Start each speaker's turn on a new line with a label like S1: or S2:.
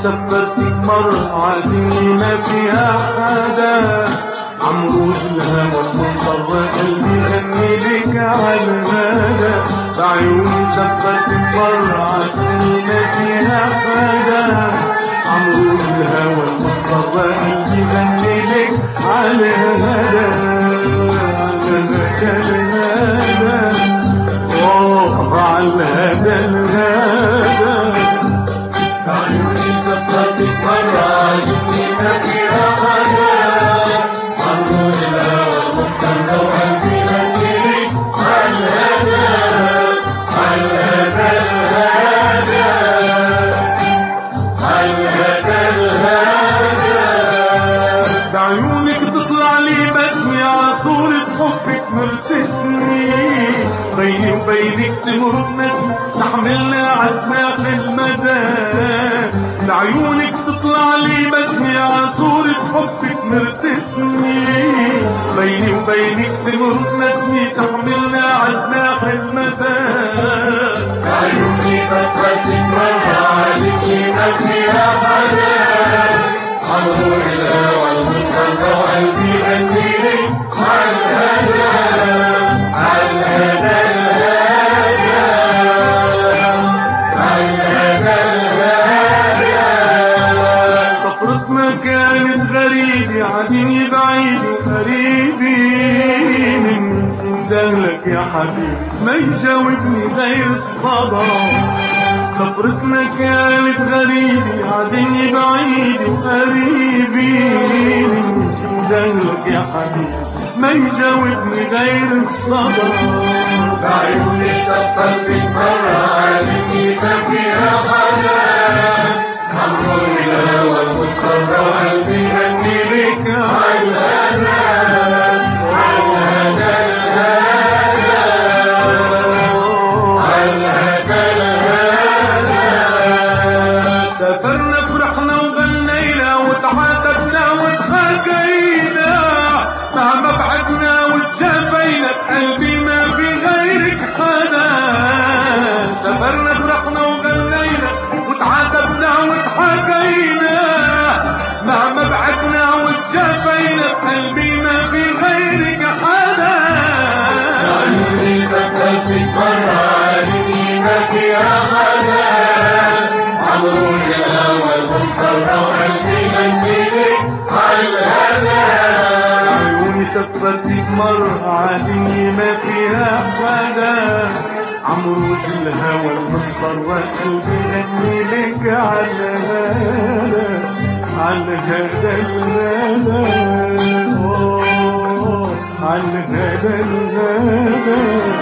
S1: سفرتك مرة عادي ما فيها حدا، عمروج الهوى المضطر قلبي غني لك عالغدا، بعيوني سفرتك مرة عادي ما فيها حدا، عمروج الهوى المضطر قلبي غني لك عالغدا، عالغدا الغدا.
S2: بعيوني سفرتك مرة عادي ما فيها حدا، عمروج الهوى المضطر وقلبي غني لك عالغدا، عالغدا الغدا، عالغدا الغدا.
S1: بعيونك تطلع لي بسمة عصورة حبك مرتسمي، بيني وبينك تمر نسمة تحملنا عزماق المدى، بعيونك تطلع لي بسمة عصورة حبك مرتسمي، بيني وبينك تمر نسمة تحملنا عزماق المدى.
S2: بعيوني سفرتك مرة عادي ما فيها حدا، عمروج الهوى المضطر وقلبي غني لك عالغدا، عالغدا الغدا، عالغدا الغدا.
S1: سفرتنا كانت غريبة عدني بعيد وقريبي من دهلك يا حبيبي ما يجاوبني غير الصدى، سفرتنا كانت غريبة عدني بعيد وقريبي من دهلك يا حبيبي ما يجاوبني غير الصدى.
S2: بعيوني سفرتك مرة عادي ما فيها حدا، عمروج الهوى المضطر وقلبي غني لك عالغدا، عالغدا الغدا، عالغدا الغدا.
S1: سافرنا فرحنا وغنينا وتعاتبنا وتحاكينا، مهما بعدنا وتشافينا بقلبي ما في غيرك حدا، سافرنا فرحنا وغنينا وتعاتبنا وتحاكينا، مهما بعدنا وتشافينا بقلبي ما في غيرك حدا.
S2: بعيوني سفرتك مرة عادي ما فيها حدا، عمروج الهوى المضطر وقلبي غني لك عالغدا.
S1: عيوني سفرتك مرة عادي ما فيها حدا، عمروج الهوى المضطر قلبي غني لك عالغدا، عالغدا الغدا، عالغدا الغدا.